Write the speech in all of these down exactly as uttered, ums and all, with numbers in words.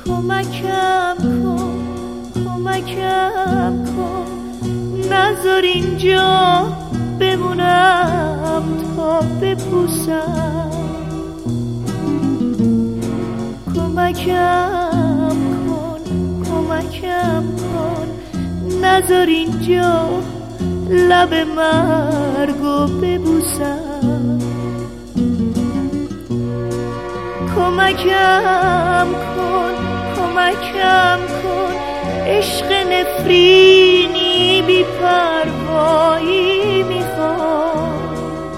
کمکم کن کمکم کن نذار اینجا بمونم تا بپوسم کمکم کن کمکم کن نذار اینجا لب مرگو ببوسم کمکم کن کمکم کن عشق نفرینی بی پروایی میخوام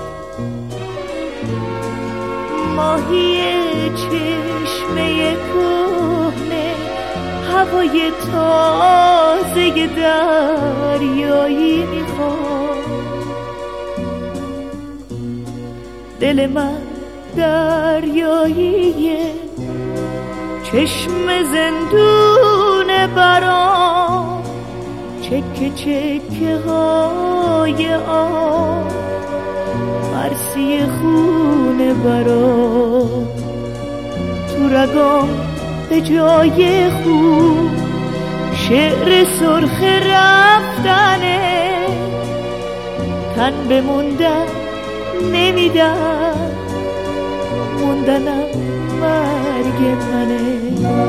ماهی چشمه کهنه هوای تازه دریایی میخوام دل من دریاییه چشم زندون برام چکه چکه های آب مرسی خونه برام تو رگام به جای خوب شعر سرخ رفتنه تن بموندن نمیدن موندنم مرگ منه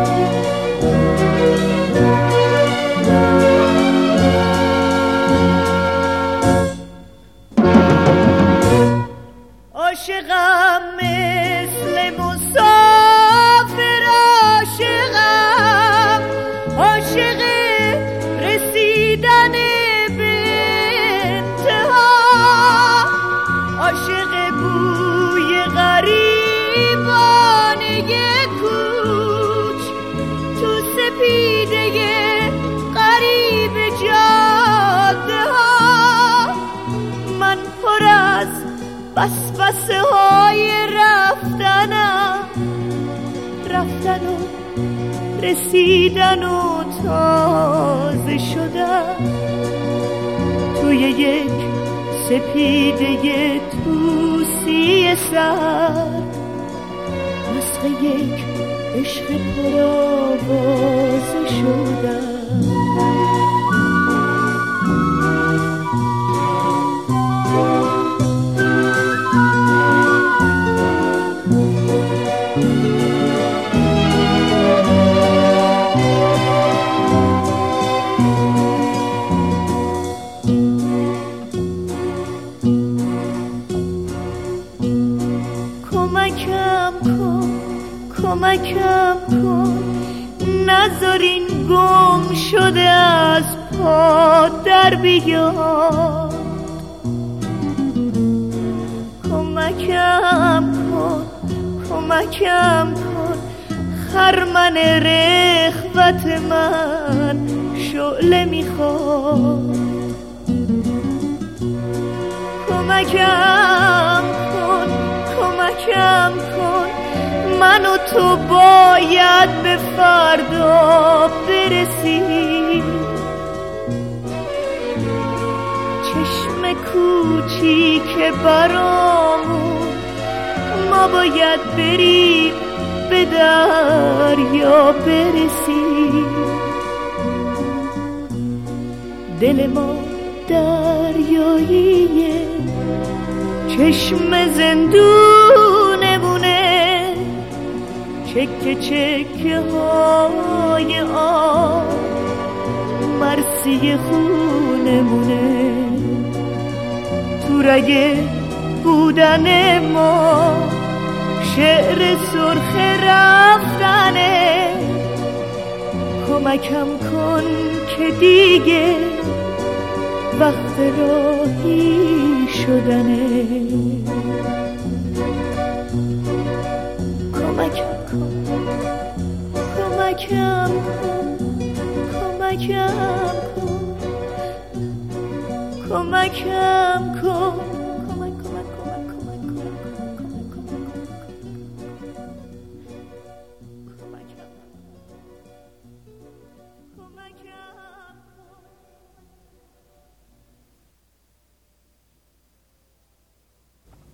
عاشقم مثل مسافر عاشقم عاشق رسیدن به انتها عاشق بوی غریبانه کوچ تو سپیده غریب جاده ها من پر از بس بسه های رفتنم رفتن و رسیدن و تازه شدن توی یک سپیده توسی سر مسخ یک عشق پرآوازه شدن کمکم کن کمکم کن نذار این گم شده از پا در بیاد کمکم کن کمکم کن خرمن رخوت من شعله میخواد کمکم کن کمکم کن من و تو باید به فردا برسیم چشم کوچیک برامون ما باید بریم به دریا برسیم دل ما دریاییه چشم زندونمونه چکه چکه های آب مرسی خونمونه تو رگ بودن ما شعر سرخ رفتنه کمکم کن که دیگه وقت راهی شدنه کمکم کن کمکم کن کمکم کن کمکم کن